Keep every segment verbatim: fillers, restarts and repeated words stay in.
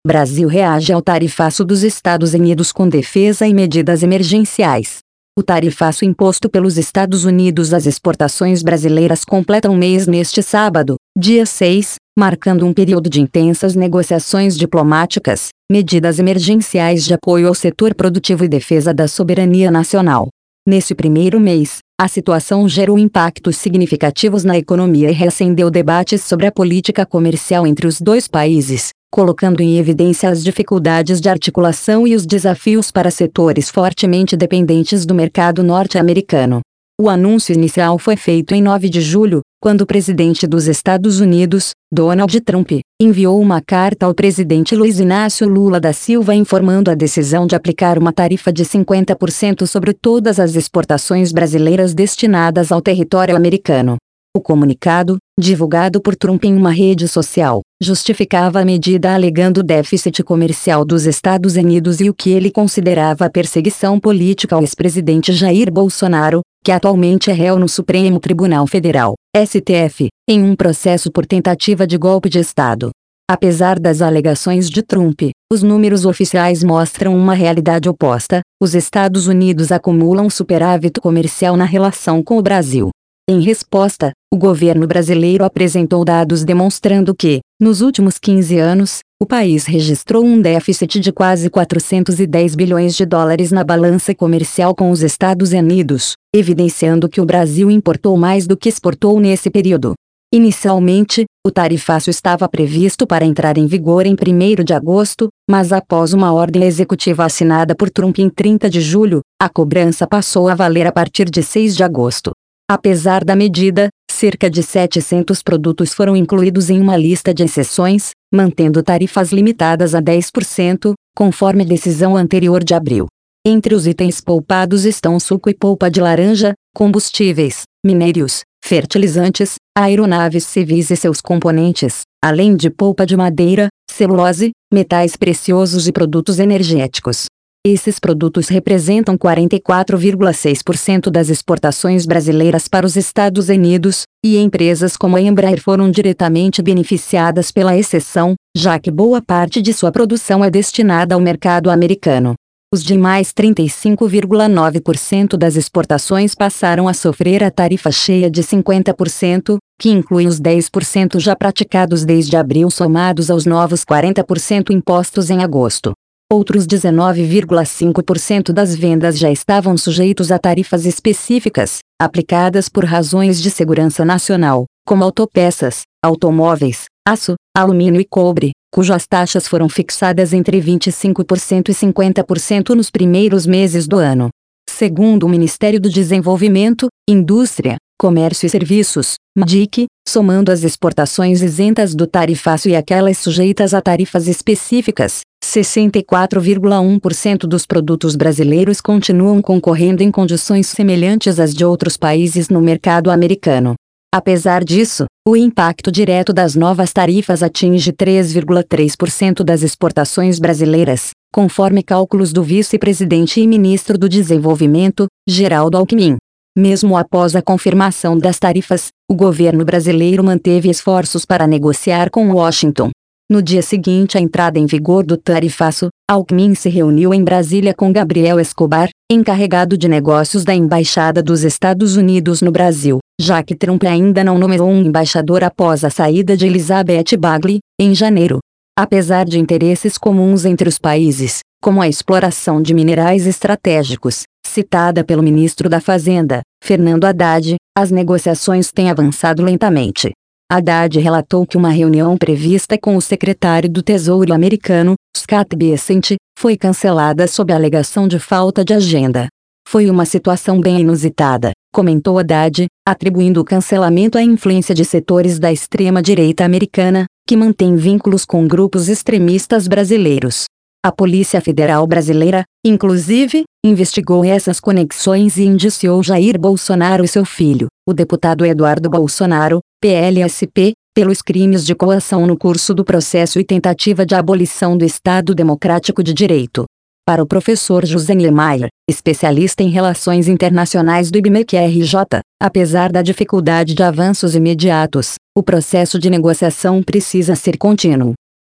Brasil reage ao tarifaço dos Estados Unidos com defesa e medidas emergenciais. O tarifaço imposto pelos Estados Unidos às exportações brasileiras completa um mês neste sábado, dia seis, marcando um período de intensas negociações diplomáticas, medidas emergenciais de apoio ao setor produtivo e defesa da soberania nacional. Nesse primeiro mês, a situação gerou impactos significativos na economia e reacendeu debates sobre a política comercial entre os dois países, colocando em evidência as dificuldades de articulação e os desafios para setores fortemente dependentes do mercado norte-americano. O anúncio inicial foi feito em nove de julho, quando o presidente dos Estados Unidos, Donald Trump, enviou uma carta ao presidente Luiz Inácio Lula da Silva informando a decisão de aplicar uma tarifa de cinquenta por cento sobre todas as exportações brasileiras destinadas ao território americano. O comunicado, divulgado por Trump em uma rede social, justificava a medida alegando o déficit comercial dos Estados Unidos e o que ele considerava a perseguição política ao ex-presidente Jair Bolsonaro, que atualmente é réu no Supremo Tribunal Federal, S T F, em um processo por tentativa de golpe de Estado. Apesar das alegações de Trump, os números oficiais mostram uma realidade oposta: os Estados Unidos acumulam superávit comercial na relação com o Brasil. Em resposta, o governo brasileiro apresentou dados demonstrando que, nos últimos quinze anos, o país registrou um déficit de quase quatrocentos e dez bilhões de dólares na balança comercial com os Estados Unidos, evidenciando que o Brasil importou mais do que exportou nesse período. Inicialmente, o tarifaço estava previsto para entrar em vigor em primeiro de agosto, mas após uma ordem executiva assinada por Trump em trinta de julho, a cobrança passou a valer a partir de seis de agosto. Apesar da medida, cerca de setecentos produtos foram incluídos em uma lista de exceções, mantendo tarifas limitadas a dez por cento, conforme decisão anterior de abril. Entre os itens poupados estão suco e polpa de laranja, combustíveis, minérios, fertilizantes, aeronaves civis e seus componentes, além de polpa de madeira, celulose, metais preciosos e produtos energéticos. Esses produtos representam quarenta e quatro vírgula seis por cento das exportações brasileiras para os Estados Unidos, e empresas como a Embraer foram diretamente beneficiadas pela exceção, já que boa parte de sua produção é destinada ao mercado americano. Os demais trinta e cinco vírgula nove por cento das exportações passaram a sofrer a tarifa cheia de cinquenta por cento, que inclui os dez por cento já praticados desde abril somados aos novos quarenta por cento impostos em agosto. Outros dezenove vírgula cinco por cento das vendas já estavam sujeitos a tarifas específicas, aplicadas por razões de segurança nacional, como autopeças, automóveis, aço, alumínio e cobre, cujas taxas foram fixadas entre vinte e cinco por cento e cinquenta por cento nos primeiros meses do ano. Segundo o Ministério do Desenvolvimento, Indústria, Comércio e Serviços, M D I C, somando as exportações isentas do tarifaço e aquelas sujeitas a tarifas específicas, sessenta e quatro vírgula um por cento dos produtos brasileiros continuam concorrendo em condições semelhantes às de outros países no mercado americano. Apesar disso, o impacto direto das novas tarifas atinge três vírgula três por cento das exportações brasileiras, conforme cálculos do vice-presidente e ministro do Desenvolvimento, Geraldo Alckmin. Mesmo após a confirmação das tarifas, o governo brasileiro manteve esforços para negociar com Washington. No dia seguinte à entrada em vigor do tarifaço, Alckmin se reuniu em Brasília com Gabriel Escobar, encarregado de negócios da Embaixada dos Estados Unidos no Brasil, já que Trump ainda não nomeou um embaixador após a saída de Elizabeth Bagley, em janeiro. Apesar de interesses comuns entre os países, como a exploração de minerais estratégicos, citada pelo ministro da Fazenda, Fernando Haddad, as negociações têm avançado lentamente. Haddad relatou que uma reunião prevista com o secretário do Tesouro americano, Scott Bessent, foi cancelada sob a alegação de falta de agenda. Foi uma situação bem inusitada, comentou Haddad, atribuindo o cancelamento à influência de setores da extrema-direita americana, que mantém vínculos com grupos extremistas brasileiros. A Polícia Federal Brasileira, inclusive, investigou essas conexões e indiciou Jair Bolsonaro e seu filho, o deputado Eduardo Bolsonaro, P L S P, pelos crimes de coação no curso do processo e tentativa de abolição do Estado Democrático de Direito. Para o professor José Niemeyer, especialista em relações internacionais do I B M E C-R J, apesar da dificuldade de avanços imediatos, o processo de negociação precisa ser contínuo.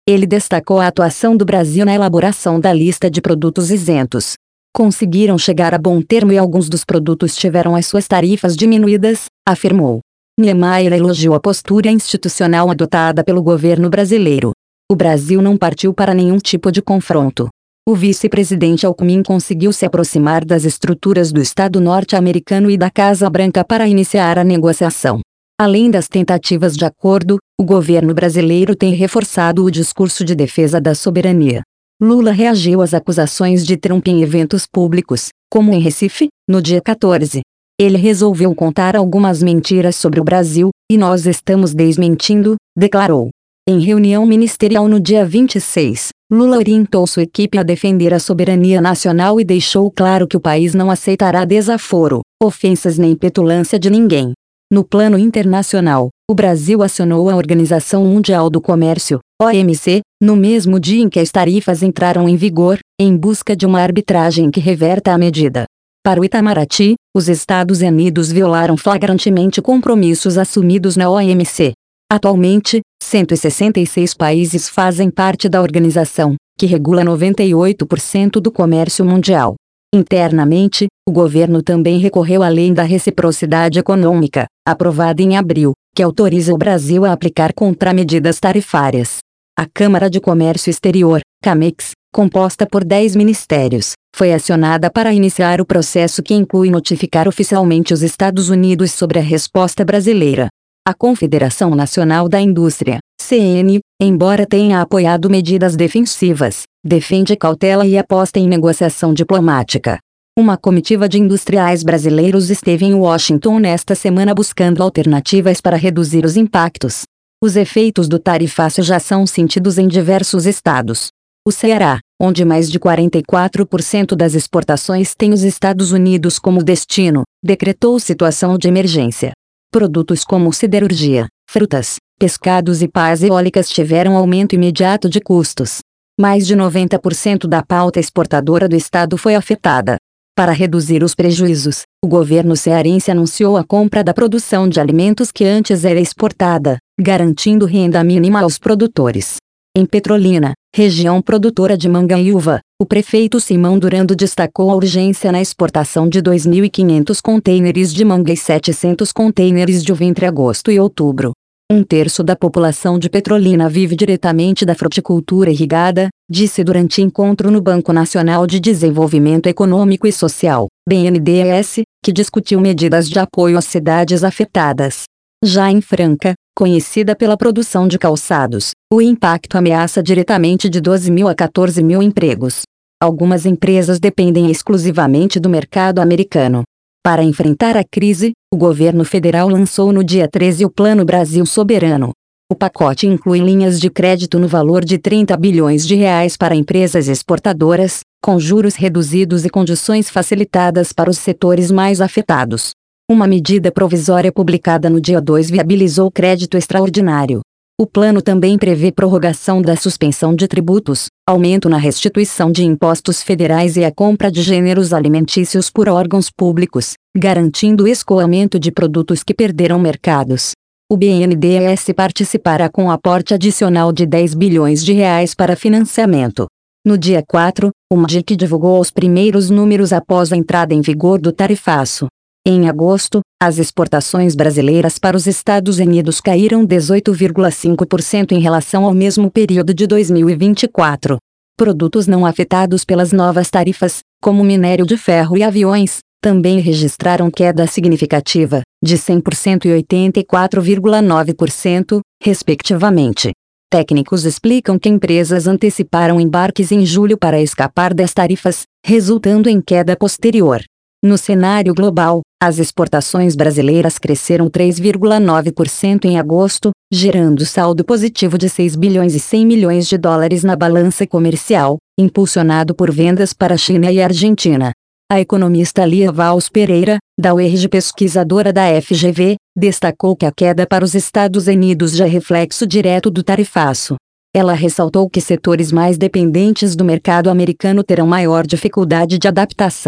Ele destacou a atuação do Brasil na elaboração da lista de produtos isentos. Conseguiram chegar a bom termo e alguns dos produtos tiveram as suas tarifas diminuídas, afirmou. Niemeyer elogiou a postura institucional adotada pelo governo brasileiro. O Brasil não partiu para nenhum tipo de confronto. O vice-presidente Alckmin conseguiu se aproximar das estruturas do Estado norte-americano e da Casa Branca para iniciar a negociação. Além das tentativas de acordo, o governo brasileiro tem reforçado o discurso de defesa da soberania. Lula reagiu às acusações de Trump em eventos públicos, como em Recife, no dia quatorze. Ele resolveu contar algumas mentiras sobre o Brasil, e nós estamos desmentindo, declarou. Em reunião ministerial no dia vinte e seis, Lula orientou sua equipe a defender a soberania nacional e deixou claro que o país não aceitará desaforo, ofensas nem petulância de ninguém. No plano internacional, o Brasil acionou a Organização Mundial do Comércio, O M C, no mesmo dia em que as tarifas entraram em vigor, em busca de uma arbitragem que reverta a medida. Para o Itamaraty, os Estados Unidos violaram flagrantemente compromissos assumidos na O M C. Atualmente, cento e sessenta e seis países fazem parte da organização, que regula noventa e oito por cento do comércio mundial. Internamente, o governo também recorreu à Lei da Reciprocidade Econômica, aprovada em abril, que autoriza o Brasil a aplicar contramedidas tarifárias. A Câmara de Comércio Exterior, CAMEX, composta por dez ministérios, foi acionada para iniciar o processo que inclui notificar oficialmente os Estados Unidos sobre a resposta brasileira. A Confederação Nacional da Indústria, C N, embora tenha apoiado medidas defensivas, defende cautela e aposta em negociação diplomática. Uma comitiva de industriais brasileiros esteve em Washington nesta semana buscando alternativas para reduzir os impactos. Os efeitos do tarifaço já são sentidos em diversos estados. O Ceará, onde mais de quarenta e quatro por cento das exportações tem os Estados Unidos como destino, decretou situação de emergência. Produtos como siderurgia, frutas, pescados e pás eólicas tiveram aumento imediato de custos. Mais de noventa por cento da pauta exportadora do estado foi afetada. Para reduzir os prejuízos, o governo cearense anunciou a compra da produção de alimentos que antes era exportada, garantindo renda mínima aos produtores. Em Petrolina, região produtora de manga e uva, o prefeito Simão Durando destacou a urgência na exportação de dois mil e quinhentos contêineres de manga e setecentos contêineres de uva entre agosto e outubro. Um terço da população de Petrolina vive diretamente da fruticultura irrigada, disse durante encontro no Banco Nacional de Desenvolvimento Econômico e Social, B N D E S, que discutiu medidas de apoio às cidades afetadas. Já em Franca, conhecida pela produção de calçados, o impacto ameaça diretamente de doze mil a quatorze mil empregos. Algumas empresas dependem exclusivamente do mercado americano. Para enfrentar a crise, o governo federal lançou no dia treze o Plano Brasil Soberano. O pacote inclui linhas de crédito no valor de trinta bilhões de reais para empresas exportadoras, com juros reduzidos e condições facilitadas para os setores mais afetados. Uma medida provisória publicada no dia dois viabilizou crédito extraordinário. O plano também prevê prorrogação da suspensão de tributos, aumento na restituição de impostos federais e a compra de gêneros alimentícios por órgãos públicos, garantindo o escoamento de produtos que perderam mercados. O B N D E S participará com um aporte adicional de dez bilhões de reais para financiamento. No dia quatro, o M A D I C divulgou os primeiros números após a entrada em vigor do tarifaço. Em agosto, as exportações brasileiras para os Estados Unidos caíram dezoito vírgula cinco por cento em relação ao mesmo período de dois mil e vinte e quatro. Produtos não afetados pelas novas tarifas, como minério de ferro e aviões, também registraram queda significativa, de cem por cento e oitenta e quatro vírgula nove por cento, respectivamente. Técnicos explicam que empresas anteciparam embarques em julho para escapar das tarifas, resultando em queda posterior. No cenário global, as exportações brasileiras cresceram três vírgula nove por cento em agosto, gerando saldo positivo de seis bilhões e cem milhões de dólares na balança comercial, impulsionado por vendas para a China e Argentina. A economista Lia Valls Pereira, da U E R J pesquisadora da F G V, destacou que a queda para os Estados Unidos já é reflexo direto do tarifaço. Ela ressaltou que setores mais dependentes do mercado americano terão maior dificuldade de adaptação.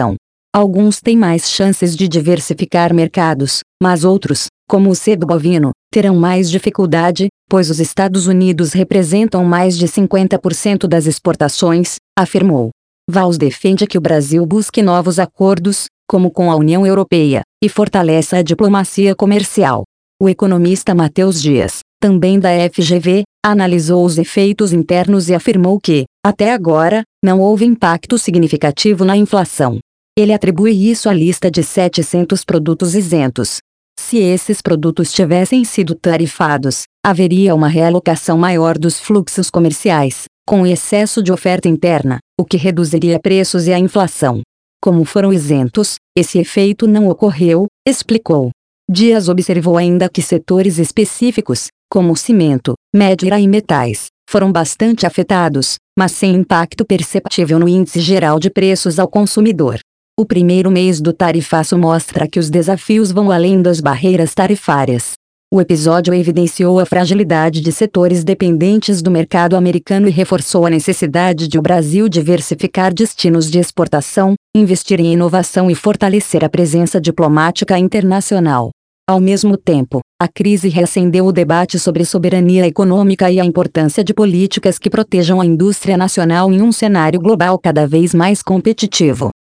Alguns têm mais chances de diversificar mercados, mas outros, como o sebo bovino, terão mais dificuldade, pois os Estados Unidos representam mais de cinquenta por cento das exportações, afirmou. Valls defende que o Brasil busque novos acordos, como com a União Europeia, e fortaleça a diplomacia comercial. O economista Matheus Dias, também da F G V, analisou os efeitos internos e afirmou que, até agora, não houve impacto significativo na inflação. Ele atribui isso à lista de setecentos produtos isentos. Se esses produtos tivessem sido tarifados, haveria uma realocação maior dos fluxos comerciais, com excesso de oferta interna, o que reduziria preços e a inflação. Como foram isentos, esse efeito não ocorreu, explicou. Dias observou ainda que setores específicos, como cimento, madeira e metais, foram bastante afetados, mas sem impacto perceptível no índice geral de preços ao consumidor. O primeiro mês do tarifaço mostra que os desafios vão além das barreiras tarifárias. O episódio evidenciou a fragilidade de setores dependentes do mercado americano e reforçou a necessidade de o Brasil diversificar destinos de exportação, investir em inovação e fortalecer a presença diplomática internacional. Ao mesmo tempo, a crise reacendeu o debate sobre soberania econômica e a importância de políticas que protejam a indústria nacional em um cenário global cada vez mais competitivo.